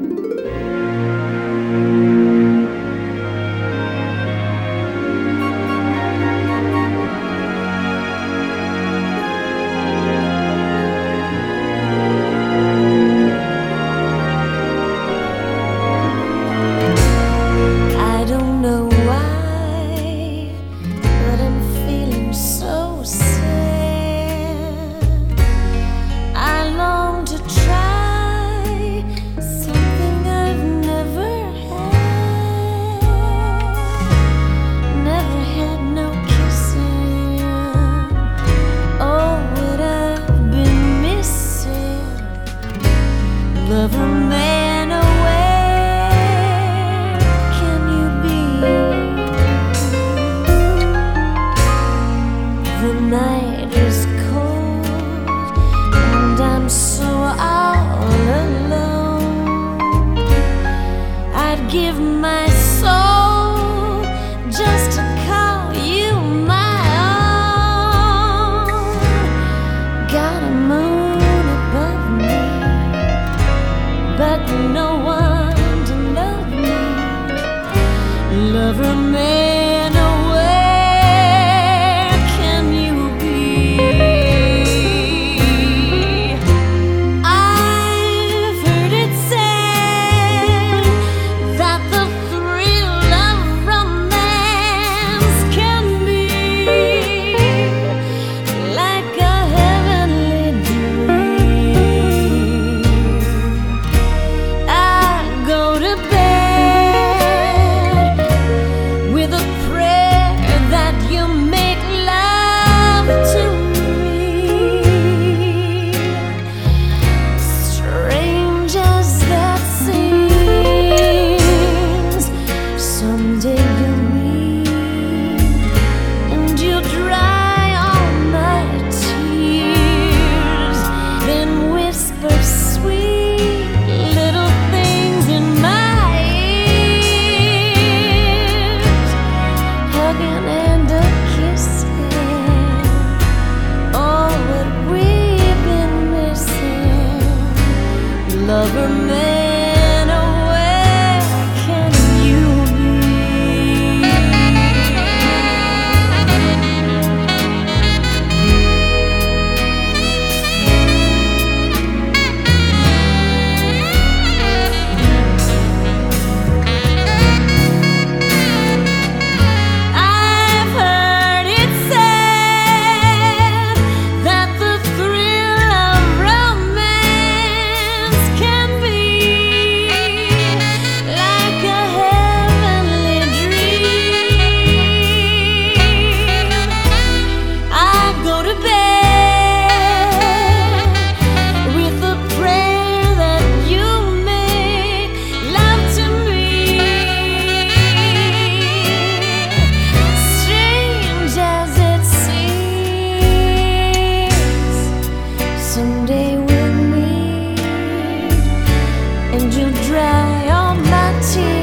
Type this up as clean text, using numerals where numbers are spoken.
Lover man, where can you be? The night is cold and I'm so all alone. I'd give my soul just to call you my own. Got a moon above me, but no one to love me. Lover man, where can you be? I've heard it said that the thrill of romance can be like a heavenly dream. Go to bed with a prayer that you make love to me. Strange as that seems, someday you'll meet and you'll dry all my tears, then whisper sweet little things in my ears, hugging and a kissing. Oh, what we've been missing. Lover man, where can you be? I've heard it said that the thrill of romance can be like a heavenly dream. I go to bed with a prayer that you make love to me. Strange as it seems, someday we'll meet and you'll dry all my tears.